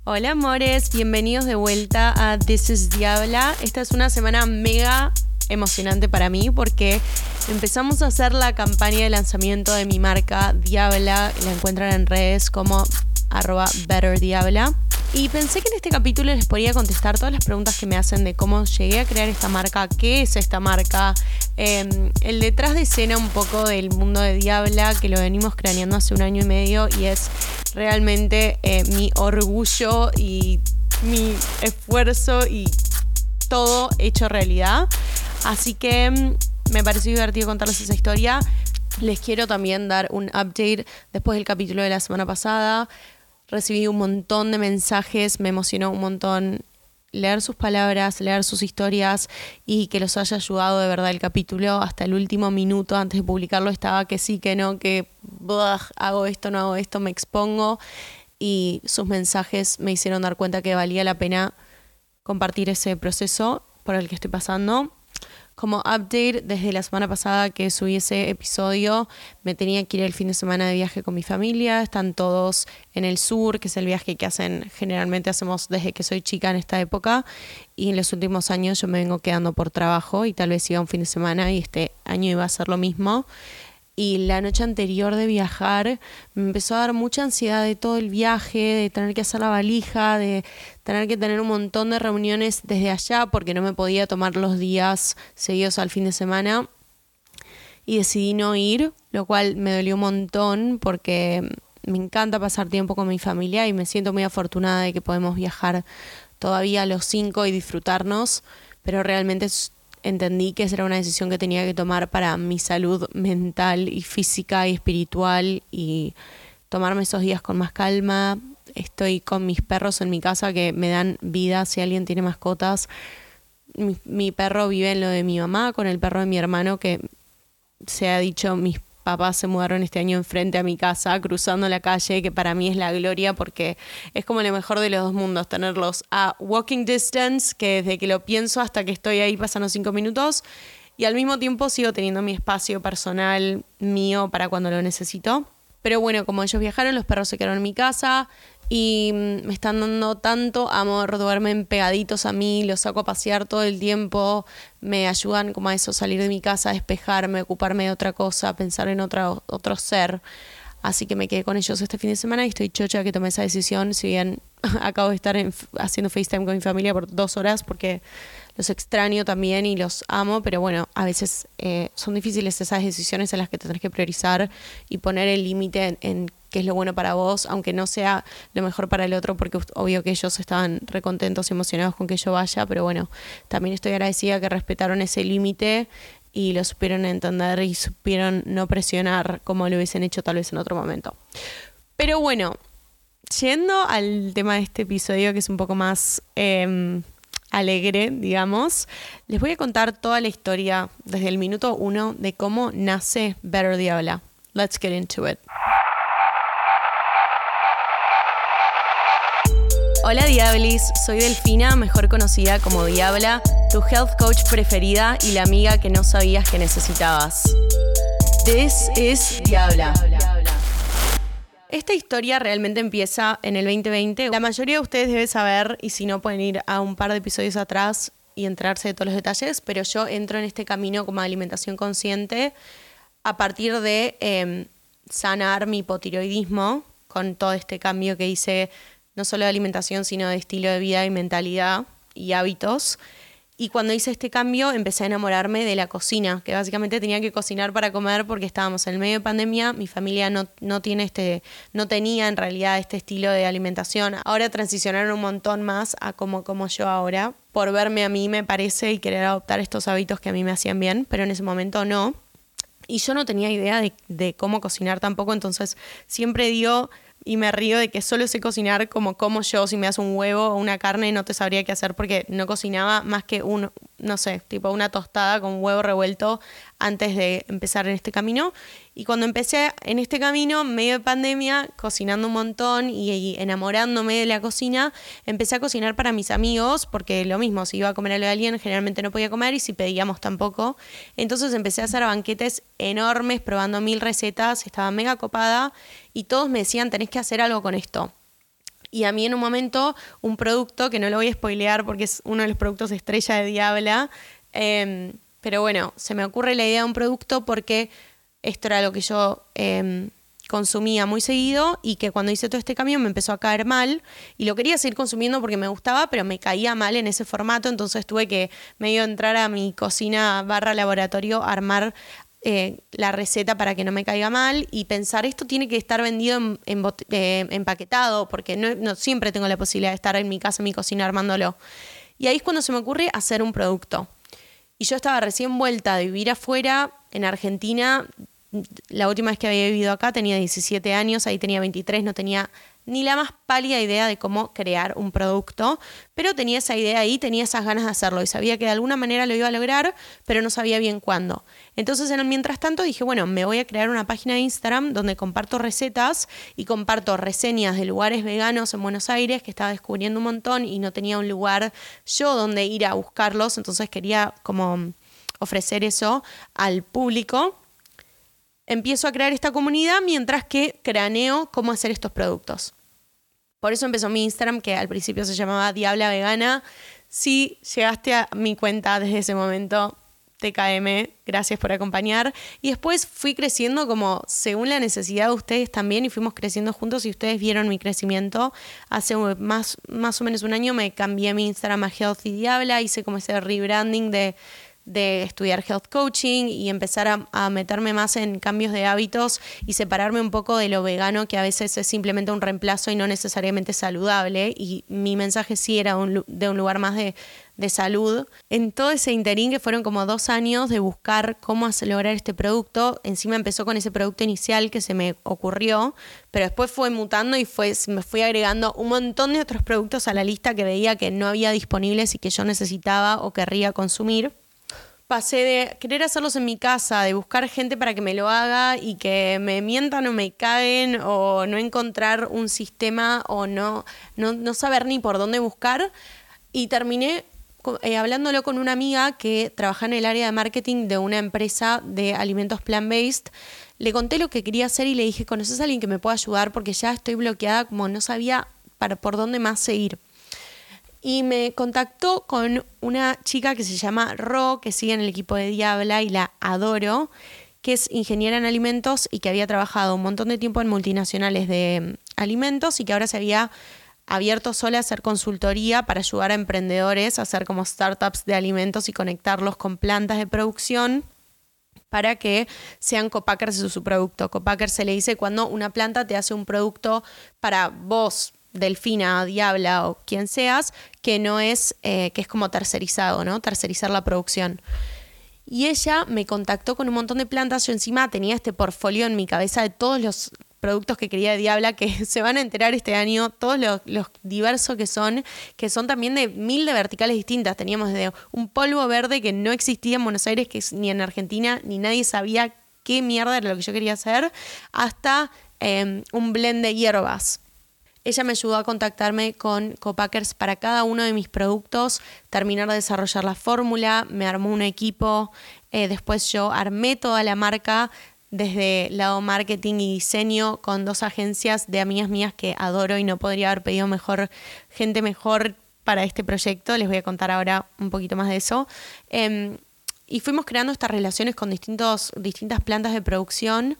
Hola amores, bienvenidos de vuelta a This is Diabla. Esta es una semana mega emocionante para mí porque empezamos a hacer la campaña de lanzamiento de mi marca Diabla. La encuentran en redes como @betterdiabla. Y pensé que en este capítulo les podría contestar todas las preguntas que me hacen de cómo llegué a crear esta marca, qué es esta marca, el detrás de escena un poco del mundo de Diabla, que lo venimos craneando hace 1 año y medio y es realmente mi orgullo y mi esfuerzo y todo hecho realidad. Así que me pareció divertido contarles esa historia. Les quiero también dar un update después del capítulo de la semana pasada. Recibí un montón de mensajes, me emocionó un montón leer sus palabras, leer sus historias y que los haya ayudado de verdad el capítulo. Hasta el último minuto antes de publicarlo estaba que sí, que no, que hago esto, no hago esto, me expongo. Y sus mensajes me hicieron dar cuenta que valía la pena compartir ese proceso por el que estoy pasando. Como update, desde la semana pasada que subí ese episodio, me tenía que ir el fin de semana de viaje con mi familia. Están todos en el sur, que es el viaje que generalmente hacemos desde que soy chica en esta época. Y en los últimos años yo me vengo quedando por trabajo y tal vez iba un fin de semana y este año iba a ser lo mismo. Y la noche anterior de viajar me empezó a dar mucha ansiedad de todo el viaje, de tener que hacer la valija, de tener que tener un montón de reuniones desde allá porque no me podía tomar los días seguidos al fin de semana. Y decidí no ir, lo cual me dolió un montón porque me encanta pasar tiempo con mi familia y me siento muy afortunada de que podemos viajar todavía los 5 y disfrutarnos, pero realmente entendí que esa era una decisión que tenía que tomar para mi salud mental y física y espiritual y tomarme esos días con más calma. Estoy con mis perros en mi casa que me dan vida si alguien tiene mascotas. Mi perro vive en lo de mi mamá con el perro de mi hermano que se ha dicho mis papás se mudaron este año enfrente a mi casa, cruzando la calle, que para mí es la gloria porque es como lo mejor de los dos mundos, tenerlos a walking distance, que desde que lo pienso hasta que estoy ahí pasan los 5 minutos, y al mismo tiempo sigo teniendo mi espacio personal mío para cuando lo necesito. Pero bueno, como ellos viajaron, los perros se quedaron en mi casa y me están dando tanto amor, duermen pegaditos a mí, los saco a pasear todo el tiempo, me ayudan como a eso, salir de mi casa, despejarme, ocuparme de otra cosa, pensar en otro ser. Así que me quedé con ellos este fin de semana y estoy chocha que tomé esa decisión, si bien acabo de estar haciendo FaceTime con mi familia por 2 horas porque los extraño también y los amo, pero bueno, a veces son difíciles esas decisiones en las que te tenés que priorizar y poner el límite en qué es lo bueno para vos, aunque no sea lo mejor para el otro, porque obvio que ellos estaban recontentos y emocionados con que yo vaya, pero bueno, también estoy agradecida que respetaron ese límite y lo supieron entender y supieron no presionar como lo hubiesen hecho tal vez en otro momento. Pero bueno, yendo al tema de este episodio que es un poco más alegre, digamos, les voy a contar toda la historia desde el minuto 1 de cómo nace Better Diabla. Let's get into it. Hola Diablis, soy Delfina, mejor conocida como Diabla, tu health coach preferida y la amiga que no sabías que necesitabas. This is Diabla. Esta historia realmente empieza en el 2020. La mayoría de ustedes deben saber, y si no pueden ir a un par de episodios atrás y enterarse de todos los detalles, pero yo entro en este camino como alimentación consciente a partir de sanar mi hipotiroidismo con todo este cambio que hice no solo de alimentación, sino de estilo de vida y mentalidad y hábitos. Y cuando hice este cambio empecé a enamorarme de la cocina, que básicamente tenía que cocinar para comer porque estábamos en el medio de pandemia. Mi familia no tenía en realidad este estilo de alimentación. Ahora transicionaron un montón más a como yo ahora, por verme a mí me parece y querer adoptar estos hábitos que a mí me hacían bien, pero en ese momento no. Y yo no tenía idea de cómo cocinar tampoco, entonces siempre digo y me río de que solo sé cocinar como yo. Si me das un huevo o una carne no te sabría qué hacer porque no cocinaba más que tipo una tostada con huevo revuelto antes de empezar en este camino. Y cuando empecé en este camino, medio de pandemia, cocinando un montón y enamorándome de la cocina, empecé a cocinar para mis amigos, porque lo mismo, si iba a comer a lo de alguien, generalmente no podía comer y si pedíamos tampoco. Entonces empecé a hacer banquetes enormes, probando 1000 recetas, estaba mega copada y todos me decían, tenés que hacer algo con esto. Y a mí en un momento un producto, que no lo voy a spoilear porque es uno de los productos estrella de Diabla, pero bueno, se me ocurre la idea de un producto porque esto era lo que yo consumía muy seguido y que cuando hice todo este cambio me empezó a caer mal y lo quería seguir consumiendo porque me gustaba, pero me caía mal en ese formato, entonces tuve que medio entrar a mi cocina / laboratorio, armar la receta para que no me caiga mal y pensar esto tiene que estar vendido empaquetado porque no siempre tengo la posibilidad de estar en mi casa, en mi cocina armándolo. Y ahí es cuando se me ocurre hacer un producto. Y yo estaba recién vuelta de vivir afuera en Argentina. La última vez que había vivido acá tenía 17 años, ahí tenía 23, no tenía ni la más pálida idea de cómo crear un producto, pero tenía esa idea ahí, tenía esas ganas de hacerlo y sabía que de alguna manera lo iba a lograr, pero no sabía bien cuándo. Entonces, mientras tanto, dije, bueno, me voy a crear una página de Instagram donde comparto recetas y comparto reseñas de lugares veganos en Buenos Aires, que estaba descubriendo un montón y no tenía un lugar yo donde ir a buscarlos, entonces quería como ofrecer eso al público. Empiezo a crear esta comunidad mientras que craneo cómo hacer estos productos. Por eso empezó mi Instagram, que al principio se llamaba Diabla Vegana. Si llegaste a mi cuenta desde ese momento, TKM, gracias por acompañar. Y después fui creciendo como según la necesidad de ustedes también y fuimos creciendo juntos y ustedes vieron mi crecimiento. Hace más o menos un año me cambié mi Instagram a Healthy Diabla, hice como ese rebranding de estudiar health coaching y empezar a meterme más en cambios de hábitos y separarme un poco de lo vegano, que a veces es simplemente un reemplazo y no necesariamente saludable. Y mi mensaje sí era de un lugar más de salud. En todo ese interín, que fueron como 2 años de buscar cómo lograr este producto, encima empezó con ese producto inicial que se me ocurrió, pero después fue mutando y me fui agregando un montón de otros productos a la lista que veía que no había disponibles y que yo necesitaba o querría consumir. Pasé de querer hacerlos en mi casa, de buscar gente para que me lo haga y que me mientan o me caguen o no encontrar un sistema o no saber ni por dónde buscar. Y terminé hablándolo con una amiga que trabaja en el área de marketing de una empresa de alimentos plant-based. Le conté lo que quería hacer y le dije, ¿conoces a alguien que me pueda ayudar? Porque ya estoy bloqueada, como no sabía por dónde más seguir. Y me contactó con una chica que se llama Ro, que sigue en el equipo de Diabla y la adoro, que es ingeniera en alimentos y que había trabajado un montón de tiempo en multinacionales de alimentos y que ahora se había abierto sola a hacer consultoría para ayudar a emprendedores a hacer como startups de alimentos y conectarlos con plantas de producción para que sean copackers de su producto. Copacker se le dice cuando una planta te hace un producto para vos, Delfina, Diabla o quien seas, que no es, que es como tercerizado, ¿no? Tercerizar la producción. Y ella me contactó con un montón de plantas. Yo encima tenía este portfolio en mi cabeza de todos los productos que quería de Diabla, que se van a enterar este año, todos los diversos que son también de 1000 de verticales distintas. Teníamos desde un polvo verde que no existía en Buenos Aires, que ni en Argentina, ni nadie sabía qué mierda era lo que yo quería hacer, hasta un blend de hierbas. Ella me ayudó a contactarme con copackers para cada uno de mis productos, terminar de desarrollar la fórmula, me armó un equipo, después yo armé toda la marca desde el lado marketing y diseño con 2 agencias de amigas mías que adoro y no podría haber pedido gente mejor para este proyecto. Les voy a contar ahora un poquito más de eso. Y fuimos creando estas relaciones con distintas plantas de producción.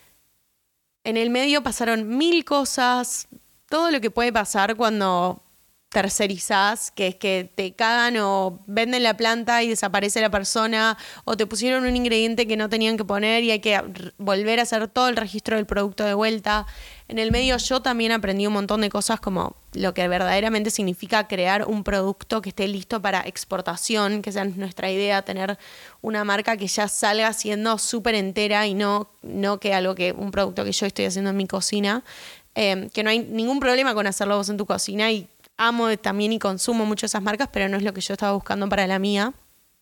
En el medio pasaron 1000 cosas, todo lo que puede pasar cuando tercerizás, que es que te cagan o venden la planta y desaparece la persona, o te pusieron un ingrediente que no tenían que poner y hay que volver a hacer todo el registro del producto de vuelta. En el medio yo también aprendí un montón de cosas como lo que verdaderamente significa crear un producto que esté listo para exportación, que sea nuestra idea, tener una marca que ya salga siendo súper entera y no que un producto que yo estoy haciendo en mi cocina, que no hay ningún problema con hacerlo vos en tu cocina y amo también y consumo mucho esas marcas, pero no es lo que yo estaba buscando para la mía.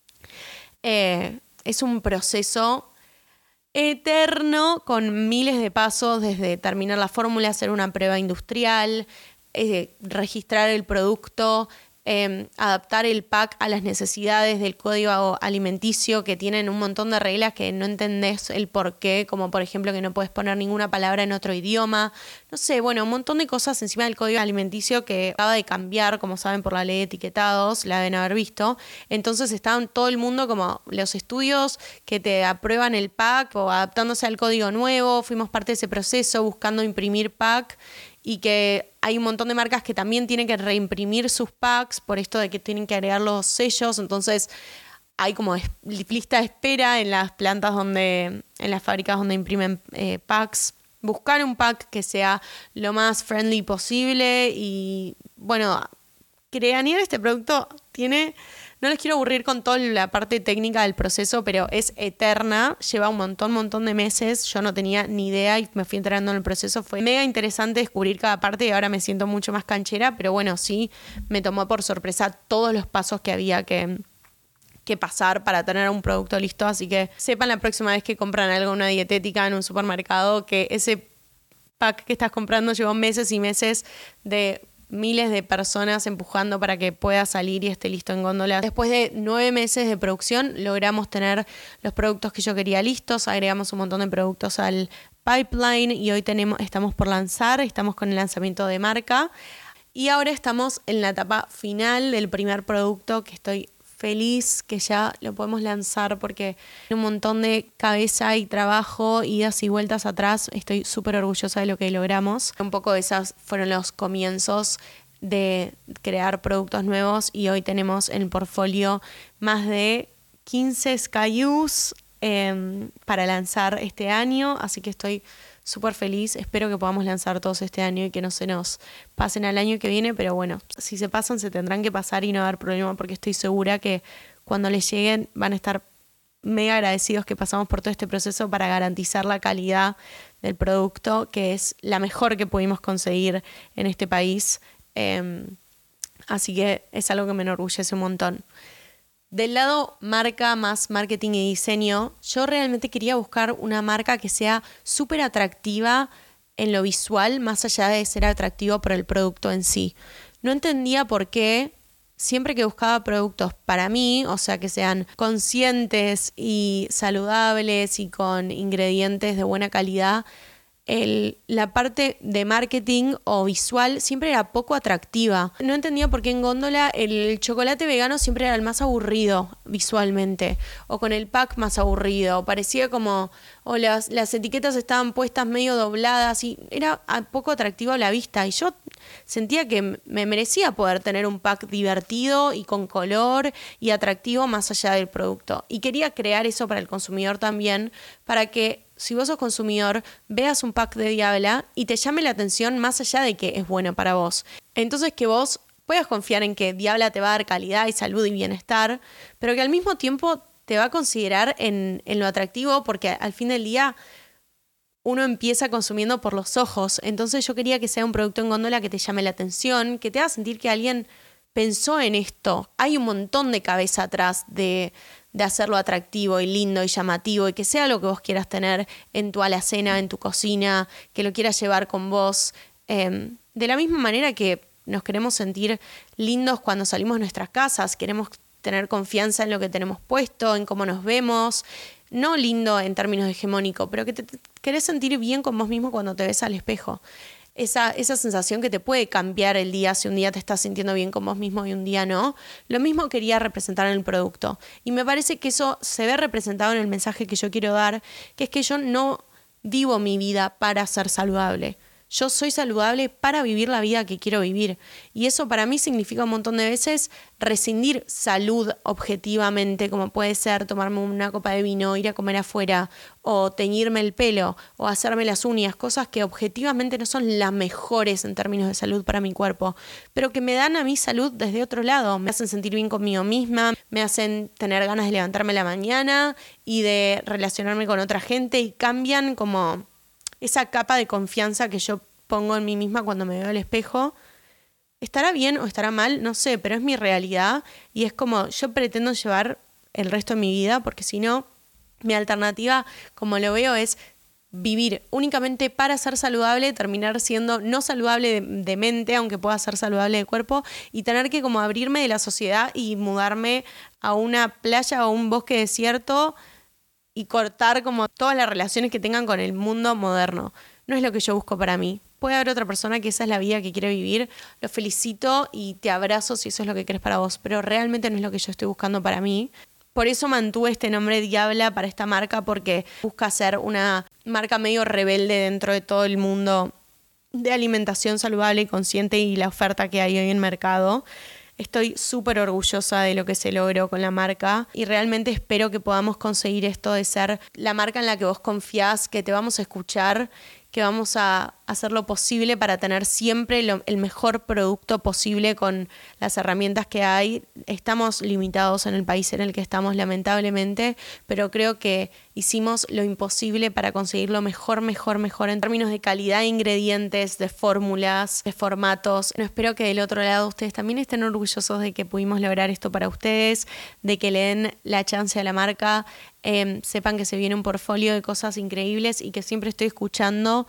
Es un proceso eterno con miles de pasos, desde terminar la fórmula, hacer una prueba industrial, registrar el producto, adaptar el pack a las necesidades del código alimenticio, que tienen un montón de reglas que no entendés el por qué, como por ejemplo que no puedes poner ninguna palabra en otro idioma. No sé, bueno, un montón de cosas encima del código alimenticio que acaba de cambiar, como saben, por la ley de etiquetados, la deben haber visto. Entonces estaban todo el mundo como los estudios que te aprueban el pack o adaptándose al código nuevo. Fuimos parte de ese proceso buscando imprimir pack. Y que hay un montón de marcas que también tienen que reimprimir sus packs por esto de que tienen que agregar los sellos. Entonces hay como lista de espera en las plantas en las fábricas donde imprimen packs. Buscar un pack que sea lo más friendly posible. Y bueno, cranear este producto tiene... No les quiero aburrir con toda la parte técnica del proceso, pero es eterna, lleva un montón de meses, yo no tenía ni idea y me fui enterando en el proceso. Fue mega interesante descubrir cada parte y ahora me siento mucho más canchera, pero bueno, sí, me tomó por sorpresa todos los pasos que había que pasar para tener un producto listo, así que sepan la próxima vez que compran algo, una dietética en un supermercado, que ese pack que estás comprando llevó meses y meses de miles de personas empujando para que pueda salir y esté listo en góndola. Después de 9 meses de producción logramos tener los productos que yo quería listos, agregamos un montón de productos al pipeline y hoy estamos por lanzar, estamos con el lanzamiento de marca y ahora estamos en la etapa final del primer producto que estoy feliz que ya lo podemos lanzar porque hay un montón de cabeza y trabajo, idas y vueltas atrás. Estoy súper orgullosa de lo que logramos. Un poco esas fueron los comienzos de crear productos nuevos y hoy tenemos en el portfolio más de 15 SKUs para lanzar este año, así que estoy súper feliz. Espero que podamos lanzar todos este año y que no se nos pasen al año que viene, pero bueno, si se pasan se tendrán que pasar y no haber problema porque estoy segura que cuando les lleguen van a estar mega agradecidos que pasamos por todo este proceso para garantizar la calidad del producto, que es la mejor que pudimos conseguir en este país. Así que es algo que me enorgullece un montón. Del lado marca más marketing y diseño, yo realmente quería buscar una marca que sea súper atractiva en lo visual, más allá de ser atractivo por el producto en sí. No entendía por qué siempre que buscaba productos para mí, o sea, que sean conscientes y saludables y con ingredientes de buena calidad, la parte de marketing o visual siempre era poco atractiva. No entendía por qué en góndola el chocolate vegano siempre era el más aburrido visualmente, o con el pack más aburrido. Parecía como, las etiquetas estaban puestas medio dobladas y era poco atractivo a la vista. Y yo sentía que me merecía poder tener un pack divertido y con color y atractivo más allá del producto. Y quería crear eso para el consumidor también, para que si vos sos consumidor, veas un pack de Diabla y te llame la atención más allá de que es bueno para vos. Entonces que vos puedas confiar en que Diabla te va a dar calidad y salud y bienestar, pero que al mismo tiempo te va a considerar en lo atractivo, porque al fin del día uno empieza consumiendo por los ojos. Entonces yo quería que sea un producto en góndola que te llame la atención, que te haga sentir que alguien pensó en esto. Hay un montón de cabeza atrás de hacerlo atractivo y lindo y llamativo y que sea lo que vos quieras tener en tu alacena, en tu cocina, que lo quieras llevar con vos. De la misma manera que nos queremos sentir lindos cuando salimos de nuestras casas, queremos tener confianza en lo que tenemos puesto, en cómo nos vemos, no lindo en términos hegemónicos, pero que te querés sentir bien con vos mismo cuando te ves al espejo. Esa sensación que te puede cambiar el día, si un día te estás sintiendo bien con vos mismo y un día no. Lo mismo quería representar en el producto. Y me parece que eso se ve representado en el mensaje que yo quiero dar, que es que yo no vivo mi vida para ser saludable. Yo soy saludable para vivir la vida que quiero vivir. Y eso para mí significa un montón de veces rescindir salud objetivamente, como puede ser tomarme una copa de vino, ir a comer afuera, o teñirme el pelo, o hacerme las uñas, cosas que objetivamente no son las mejores en términos de salud para mi cuerpo, pero que me dan a mí salud desde otro lado. Me hacen sentir bien conmigo misma, me hacen tener ganas de levantarme a la mañana y de relacionarme con otra gente y cambian como esa capa de confianza que yo pongo en mí misma cuando me veo al espejo. ¿Estará bien o estará mal? No sé, pero es mi realidad y es como yo pretendo llevar el resto de mi vida, porque si no, mi alternativa, como lo veo, es vivir únicamente para ser saludable, terminar siendo no saludable de mente, aunque pueda ser saludable de cuerpo, y tener que como abrirme de la sociedad y mudarme a una playa o un bosque desierto y cortar como todas las relaciones que tengan con el mundo moderno. No es lo que yo busco para mí. Puede haber otra persona que esa es la vida que quiere vivir. Lo felicito y te abrazo si eso es lo que querés para vos, pero realmente no es lo que yo estoy buscando para mí. Por eso mantuve este nombre Diabla para esta marca, porque busca ser una marca medio rebelde dentro de todo el mundo de alimentación saludable y consciente y la oferta que hay hoy en el mercado. Estoy súper orgullosa de lo que se logró con la marca y realmente espero que podamos conseguir esto de ser la marca en la que vos confiás, que te vamos a escuchar, que vamos a hacer lo posible para tener siempre el mejor producto posible con las herramientas que hay. Estamos limitados en el país en el que estamos, lamentablemente, pero creo que hicimos lo imposible para conseguir lo mejor en términos de calidad de ingredientes, de fórmulas, de formatos. Espero que del otro lado ustedes también estén orgullosos de que pudimos lograr esto para ustedes, de que le den la chance a la marca, sepan que se viene un portfolio de cosas increíbles y que siempre estoy escuchando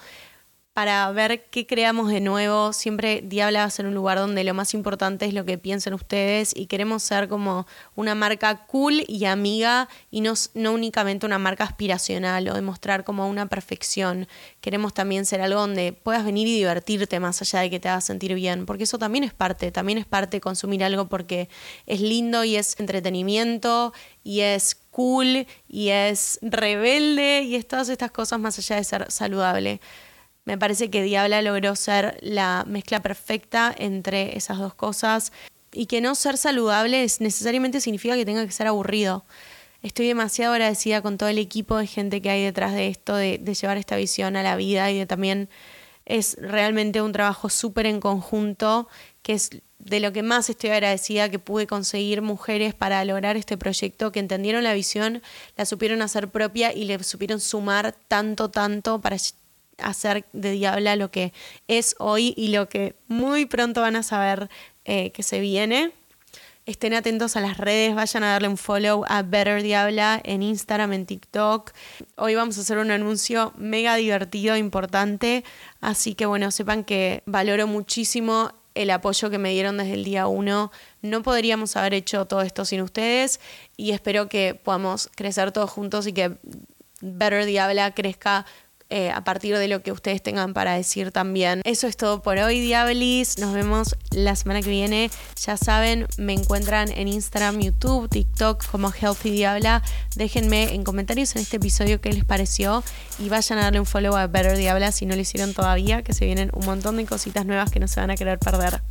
para ver qué creamos de nuevo. Siempre Diabla va a ser un lugar donde lo más importante es lo que piensen ustedes y queremos ser como una marca cool y amiga y no únicamente una marca aspiracional o demostrar como una perfección. Queremos también ser algo donde puedas venir y divertirte más allá de que te hagas sentir bien, porque eso también es parte de consumir algo porque es lindo y es entretenimiento y es cool y es rebelde y es todas estas cosas más allá de ser saludable. Me parece que Diabla logró ser la mezcla perfecta entre esas dos cosas y que no ser saludable necesariamente significa que tenga que ser aburrido. Estoy demasiado agradecida con todo el equipo de gente que hay detrás de esto, de llevar esta visión a la vida y de también es realmente un trabajo súper en conjunto, que es de lo que más estoy agradecida, que pude conseguir mujeres para lograr este proyecto, que entendieron la visión, la supieron hacer propia y le supieron sumar tanto para hacer de Diabla lo que es hoy y lo que muy pronto van a saber que se viene. Estén atentos a las redes, vayan a darle un follow a Better Diabla en Instagram, en TikTok. Hoy vamos a hacer un anuncio mega divertido, importante, así que bueno, sepan que valoro muchísimo el apoyo que me dieron desde el día 1. No podríamos haber hecho todo esto sin ustedes y espero que podamos crecer todos juntos y que Better Diabla crezca a partir de lo que ustedes tengan para decir también. Eso es todo por hoy, Diablis. Nos vemos la semana que viene. Ya saben, me encuentran en Instagram, YouTube, TikTok como Healthy Diabla. Déjenme en comentarios en este episodio qué les pareció y vayan a darle un follow a Better Diabla si no lo hicieron todavía, que se vienen un montón de cositas nuevas que no se van a querer perder.